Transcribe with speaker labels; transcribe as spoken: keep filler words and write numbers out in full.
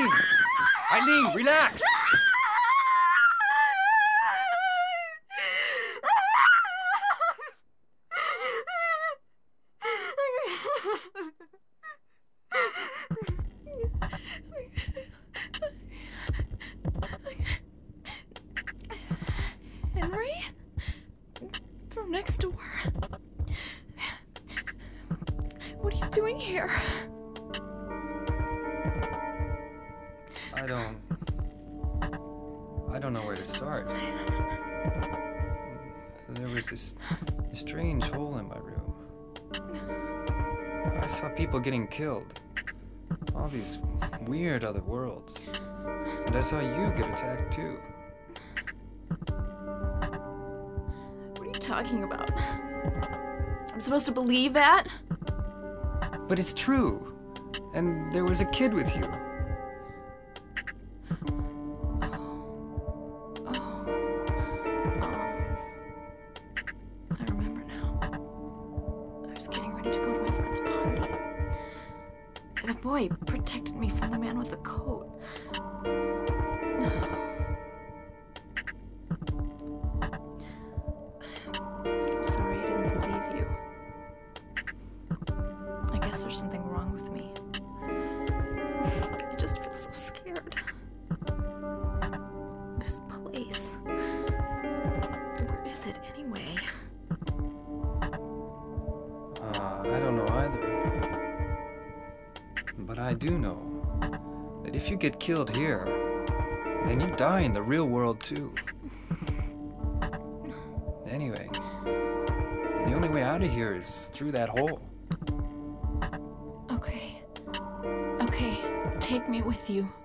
Speaker 1: Eileen! Eileen, relax!
Speaker 2: Henry? From next door. What are you doing here?
Speaker 1: I don't... I don't know where to start. There was this strange hole in my room. I saw people getting killed. All these weird other worlds. And I saw you get attacked too.
Speaker 2: What are you talking about? I'm supposed to believe that?
Speaker 1: But it's true. And there was a kid with you.
Speaker 2: The boy protected me from the man with the coat. I'm sorry I didn't believe you. I guess there's something wrong with me. I just feel so scared. This place. Where is it anyway?
Speaker 1: Uh, I don't know either. But I do know that if you get killed here, then you die in the real world too. Anyway, the only way out of here is through that hole.
Speaker 2: Okay. Okay, take me with you.